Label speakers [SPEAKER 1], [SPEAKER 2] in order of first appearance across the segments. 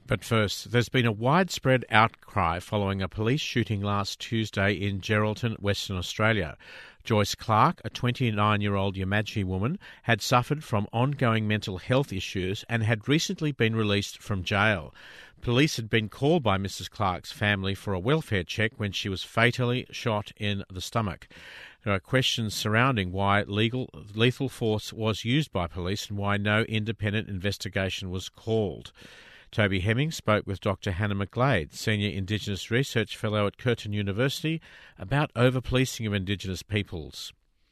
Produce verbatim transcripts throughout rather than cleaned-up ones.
[SPEAKER 1] But first, there's been a widespread outcry following a police shooting last Tuesday in Geraldton, Western Australia. Joyce Clark, a twenty-nine-year-old Yamatji woman, had suffered from ongoing mental health issues and had recently been released from jail. Police had been called by Missus Clark's family for a welfare check when she was fatally shot in the stomach. There are questions surrounding why legal, lethal force was used by police and why no independent investigation was called. Toby Hemming spoke with Doctor Hannah McGlade, Senior Indigenous Research Fellow at Curtin University, about over-policing of Indigenous peoples.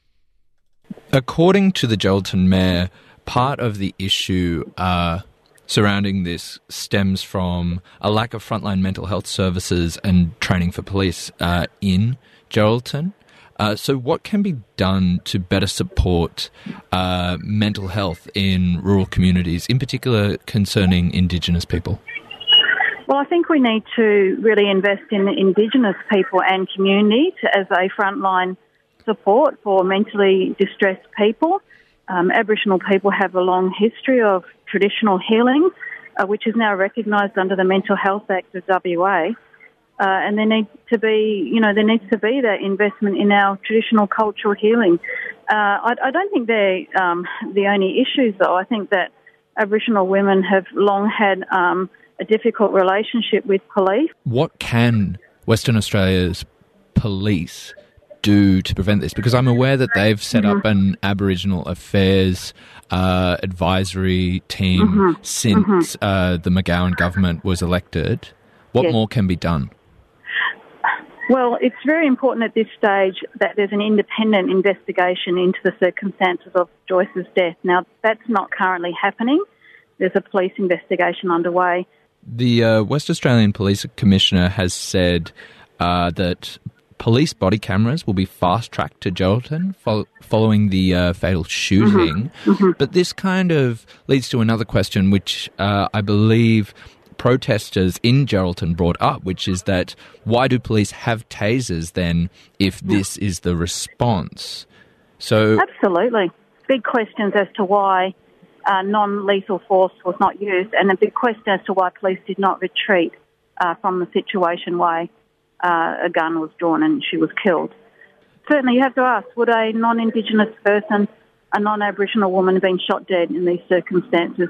[SPEAKER 2] According to the Geraldton Mayor, part of the issue uh, surrounding this stems from a lack of frontline mental health services and training for police uh, in Geraldton. Uh, so what can be done to better support uh, mental health in rural communities, in particular concerning Indigenous people?
[SPEAKER 3] Well, I think we need to really invest in Indigenous people and communities as a frontline support for mentally distressed people. Um, Aboriginal people have a long history of traditional healing, uh, which is now recognised under the Mental Health Act of W A. Uh, and there needs to be, you know, there needs to be that investment in our traditional cultural healing. Uh, I, I don't think they're um, the only issues, though. I think that Aboriginal women have long had um, a difficult relationship with police.
[SPEAKER 2] What can Western Australia's police do to prevent this? Because I'm aware that they've set mm-hmm. up an Aboriginal Affairs uh, advisory team mm-hmm. since mm-hmm. Uh, the McGowan government was elected. What yes. more can be done?
[SPEAKER 3] Well, it's very important at this stage that there's an independent investigation into the circumstances of Joyce's death. Now, that's not currently happening. There's a police investigation underway.
[SPEAKER 2] The uh, West Australian Police Commissioner has said uh, that police body cameras will be fast-tracked to Geraldton fo- following the uh, fatal shooting. Mm-hmm. Mm-hmm. But this kind of leads to another question, which uh, I believe protesters in Geraldton brought up, which is that why do police have tasers then if this is the response? So
[SPEAKER 3] absolutely. Big questions as to why uh, non-lethal force was not used, and a big question as to why police did not retreat uh, from the situation why uh, a gun was drawn and she was killed. Certainly you have to ask, would a non-Indigenous person, a non-Aboriginal woman have been shot dead in these circumstances?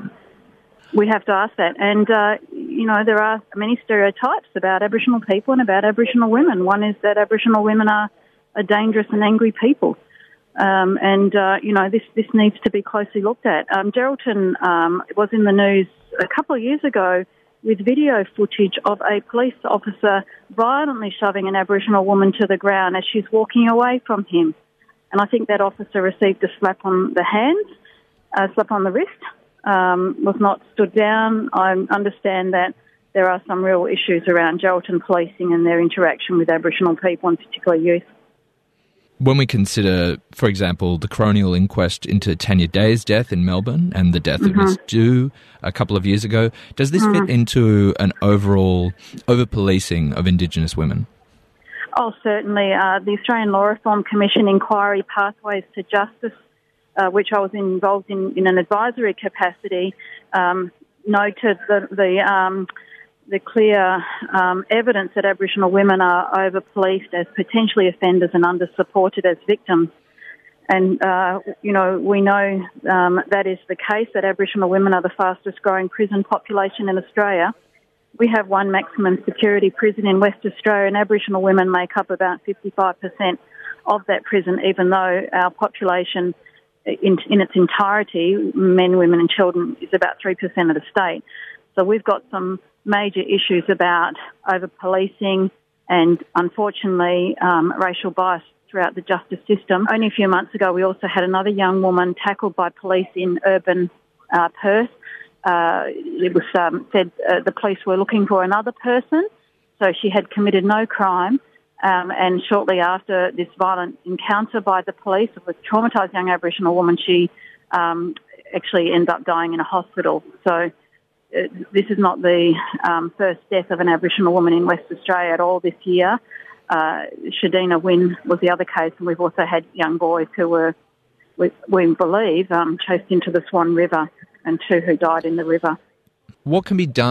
[SPEAKER 3] We have to ask that. And, uh, you know, there are many stereotypes about Aboriginal people and about Aboriginal women. One is that Aboriginal women are, are dangerous and angry people. Um, and, uh, you know, this, this needs to be closely looked at. Um, Geraldton um, was in the news a couple of years ago with video footage of a police officer violently shoving an Aboriginal woman to the ground as she's walking away from him. And I think that officer received a slap on the hands, a slap on the wrist. Um, was not stood down. I understand that there are some real issues around Geraldton policing and their interaction with Aboriginal people, and particularly youth.
[SPEAKER 2] When we consider, for example, the coronial inquest into Tanya Day's death in Melbourne and the death mm-hmm. of Miss Dew a couple of years ago, does this mm-hmm. fit into an overall over-policing of Indigenous women?
[SPEAKER 3] Oh, certainly. Uh, the Australian Law Reform Commission inquiry Pathways to Justice, Uh, which I was involved in in an advisory capacity, um, noted the the, um, the clear um, evidence that Aboriginal women are over-policed as potentially offenders and under-supported as victims. And, uh, you know, we know um, that is the case, that Aboriginal women are the fastest-growing prison population in Australia. We have one maximum security prison in West Australia, and Aboriginal women make up about fifty-five percent of that prison, even though our population In, in its entirety, men, women and children, is about three percent of the state. So we've got some major issues about over-policing and, unfortunately, um, racial bias throughout the justice system. Only a few months ago, we also had another young woman tackled by police in urban uh, Perth. Uh, it was um, said uh, the police were looking for another person, so she had committed no crime. Um, and shortly after this violent encounter by the police with a traumatised young Aboriginal woman, she um, actually ended up dying in a hospital. So uh, this is not the um, first death of an Aboriginal woman in West Australia at all this year. Uh, Shadina Wynn was the other case, and we've also had young boys who were, we, we believe, um, chased into the Swan River, and two who died in the river.
[SPEAKER 2] What can be done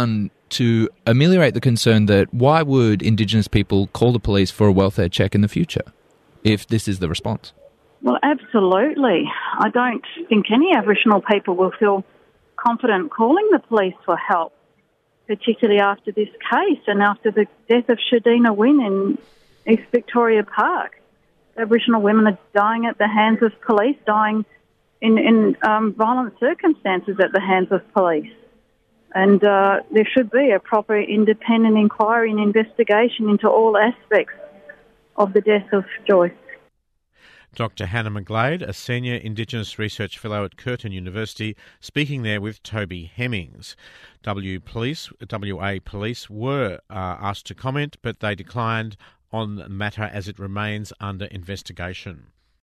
[SPEAKER 2] to ameliorate the concern that why would Indigenous people call the police for a welfare check in the future if this is the response?
[SPEAKER 3] Well, absolutely. I don't think any Aboriginal people will feel confident calling the police for help, particularly after this case and after the death of Shadina Wynne in East Victoria Park. Aboriginal women are dying at the hands of police, dying in, in um, violent circumstances at the hands of police. And uh, there should be a proper independent inquiry and investigation into all aspects of the death of Joyce.
[SPEAKER 1] Doctor Hannah McGlade, a Senior Indigenous Research Fellow at Curtin University, speaking there with Toby Hemmings. W Police, W A Police were uh, asked to comment, but they declined on the matter as it remains under investigation.